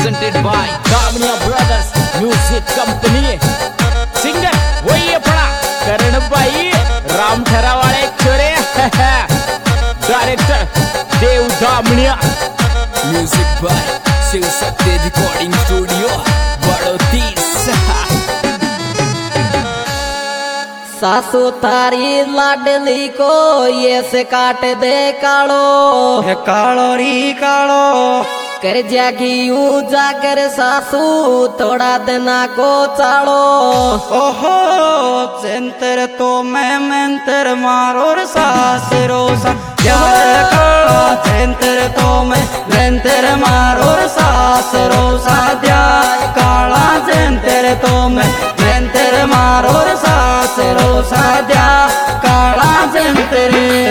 presented by Damnia Brothers Music Company. Singer वही अपना करण भाई राम ठरावाले छोरे. Director Dev Damania. Music by Shiv Shakti Recording Studio बड़ोतीस. सासू थारी लाडली को ये से काट दे कालो, कालो री कालो कर जागी जाकर सासू थोड़ा दिना को चालो. ओहो चेंतर तो मैं मेंतर मारो सास रोसा यार काला चेंतर तो मैं मेंतर मारो सास रोसा द्या काला चेंतर तो मैं मेंतर मारो सास रोसा द्या काला चेंतर.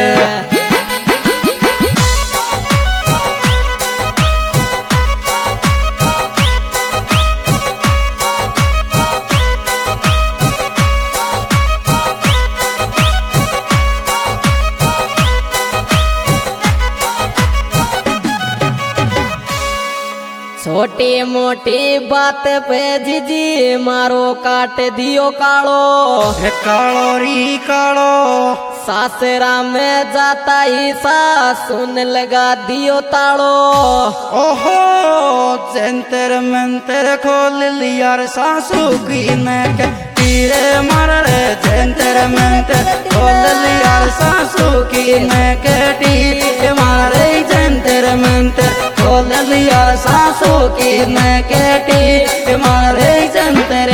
छोटी मोटी बात पे जीजी मारो काट दियो कालो. कालो री कालो सासरा में जाता ही सासुन लगा दियो तालो. ओहो जंतर मंतर खोल लिया सासू की नेक तीरे मार रे जंतर मंतर खोल लिया सासू की नेक तीरे मार रे जंतर मंतर खोल लिया सासू की नेक तीरे मार रे जंतर.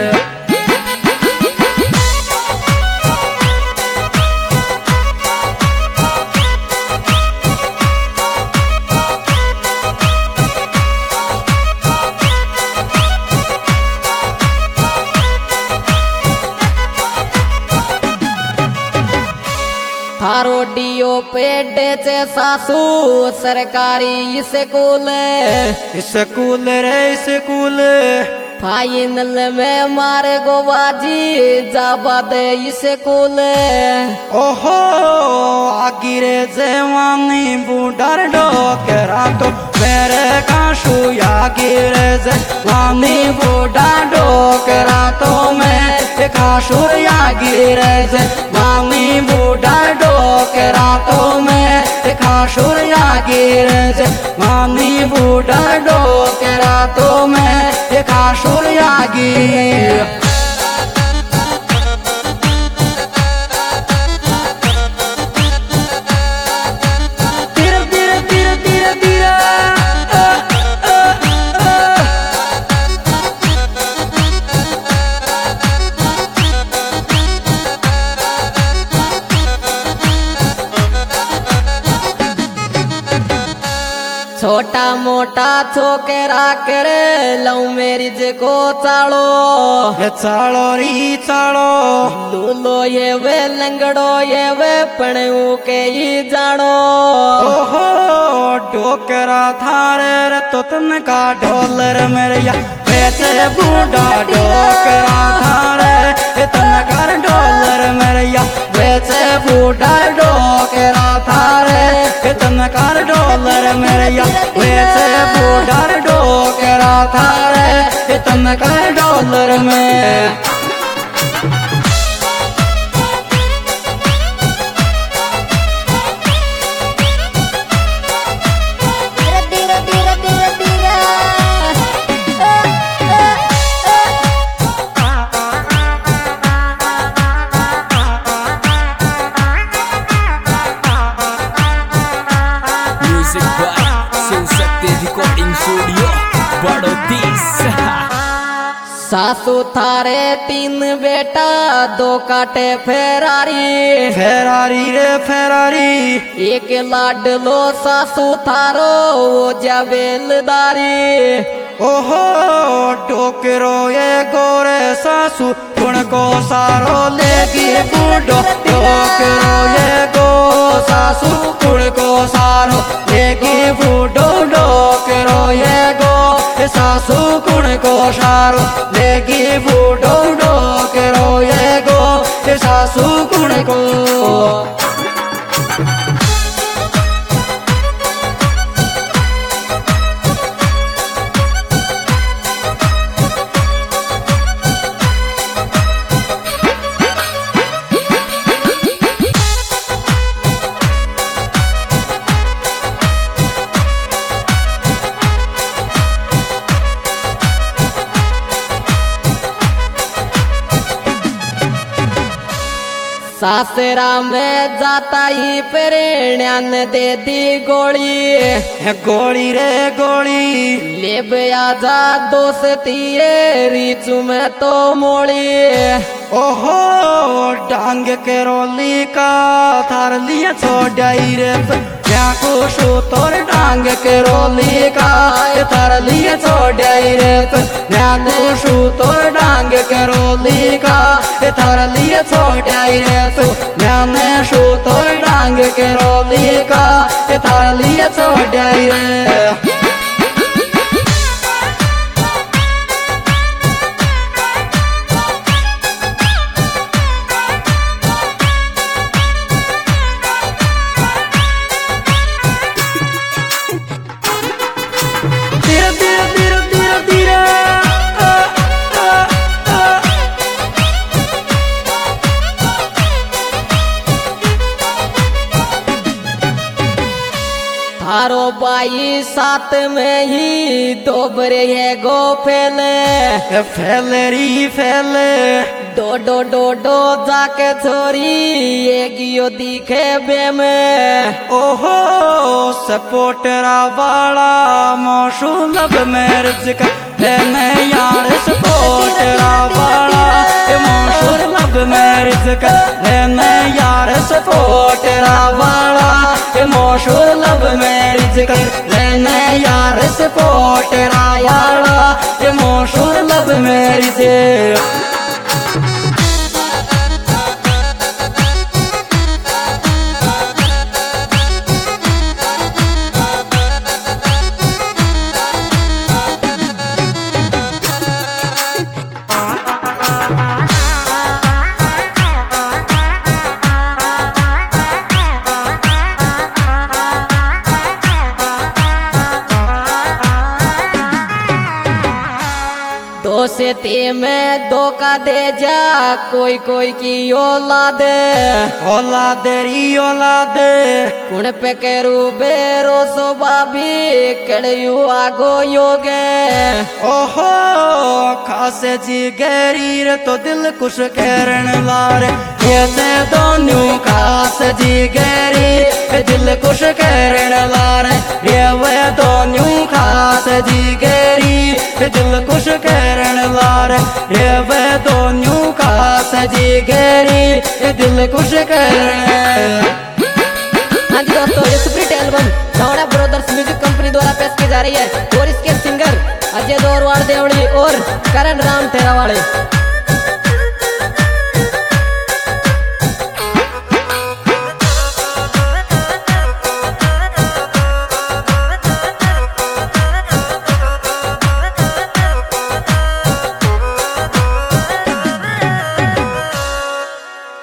थारो डियो पेडे से सासू सरकारी स्कूल रे स्कूल फाइनल में मारे गोबाजी जाबाद स्कूल. ओहो आगिरे जवानी बूढ़र डोकरा तो मेरे काशू आगिरे जवानी बूढ़ा डोकरा तो मेरे काशू आगिरे जवानी बूढ़ा डोकरा तो मेरे काशू आगिरे जवानी बूढ़ा डोकरा तो मेरे काशू आगिरे. छोटा मोटा छोकरा करे लव मैरिज को चालो. चालो री चालो लूलो ये वे लंगड़ो ये वे पणू के ही जानो. ओहो डोकरा थारे रे तो तुमका ढोलर मेरिया बेचे बूढ़ा डोकरा थारे तुमका ढोलर मेरिया बेचे बूढ़ा डोकरा थारे तुमका ढोलर मेरिया बेचे बूढ़ा डोकरा थारे तुमका डॉलर में. Music by Shiv Shakti Recording Studio बड़ोतीस. सासू थारे तीन बेटा दो काटे फेरारी. फेरारी रे फेरारी एक लाडलो सासू थारो वो जबेलदारी. ओहो डोकरो ये गोरे सासू गुण को सारो लेगी बूढ़ो डोकरो ये गो सासू गुण को सारो लेगी बूढ़ो डोकरो ये गो सासू गुण को सारो लेगी बूढ़ो डोकरो ये गो सासू गुण को. सासरा में जाता ही प्रेरणा ने दे दी गोली गोली रे गोली ले बया जा दोस्ती रे रीचू में तो मोड़ी ओहो डांग के रोली का थार लिया छोड़ाई रे क्या कुछ तोर डांग के रोली का थार लिया छोड़ाई रे क्या कुछ तोर डांग के रोली का थार लिया छोड़ाई रे मैंने शू तोर डांग के रोली का थार लिया छोड़ाई रे थारो बाई साथ में ही दोबरे है गो फैले फैलरी फैले डो डो डो डो जाके छोरी ये गियो दिखे बे में ओहो सपोटरा वाला मौसू लब मैरिज का है यार सपोटरा वाला मौसू लब मैरिज का है यार सपोटरा वाला मौसू लब मैरिज का है यार सपोटरा वाला मौसू लब मैरिज दोस्ती में धोखा दे जा कोई कोई की औलाद री औलाद कुण पे करू बेरो सो बाबी कड़यू आगो योगे ओहो खासे जी गरीर तो दिल कुछ करन लार ये दोनों खास जी गरी दिल कुछ करन लार ये वे दोनों खास जी गरी दिल कुछ करन लार ये वे दोनों खास जी गरी दिल कुछ करन। हाँ जी दोस्तों, ये superhit album Nauda Brothers Music Company द्वारा पेश की जा रही है और इसके सिंगर अजय दोरवाड़ देवड़ी और करण राम तेरावाड़े।